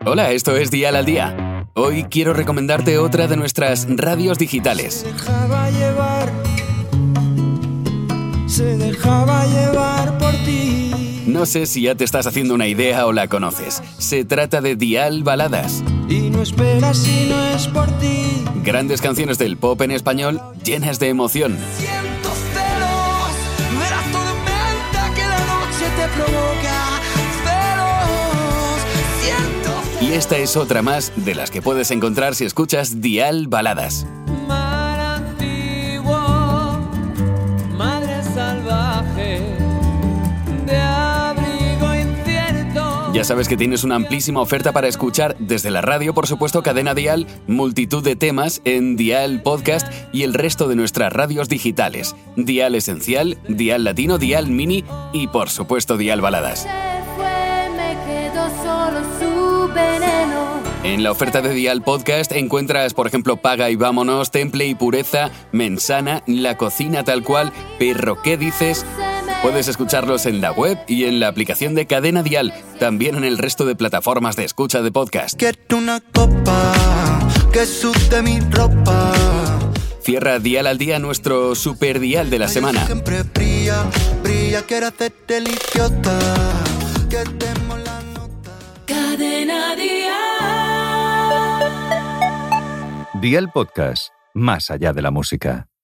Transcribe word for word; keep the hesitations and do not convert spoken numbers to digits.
Hola, esto es Dial al Día. Hoy quiero recomendarte otra de nuestras radios digitales. Se dejaba llevar, se dejaba llevar por ti. No sé si ya te estás haciendo una idea o la conoces. Se trata de Dial Baladas. Y no esperas si no es por ti. Grandes canciones del pop en español llenas de emoción. Siento celos, verás tormenta que la noche te provoca. Celos, siento celos. Y esta es otra más de las que puedes encontrar si escuchas Dial Baladas. Mar antiguo, madre salvaje, de abrigo incierto. Ya sabes que tienes una amplísima oferta para escuchar desde la radio, por supuesto, Cadena Dial, multitud de temas en Dial Podcast y el resto de nuestras radios digitales. Dial Esencial, Dial Latino, Dial Mini y, por supuesto, Dial Baladas. Se fue, me quedó solo su veneno. En la oferta de Dial Podcast encuentras, por ejemplo, Paga y Vámonos, Temple y Pureza, Mensana, La Cocina Tal Cual, Perro, ¿qué dices? Puedes escucharlos en la web y en la aplicación de Cadena Dial, también en el resto de plataformas de escucha de podcast. Quiero una copa que sude mi ropa. Cierra Dial al Día nuestro super dial de la semana. Siempre brilla, brilla, quiero hacerte el idiota. Que demos la nota. Cadena Dial. Dial Podcast, más allá de la música.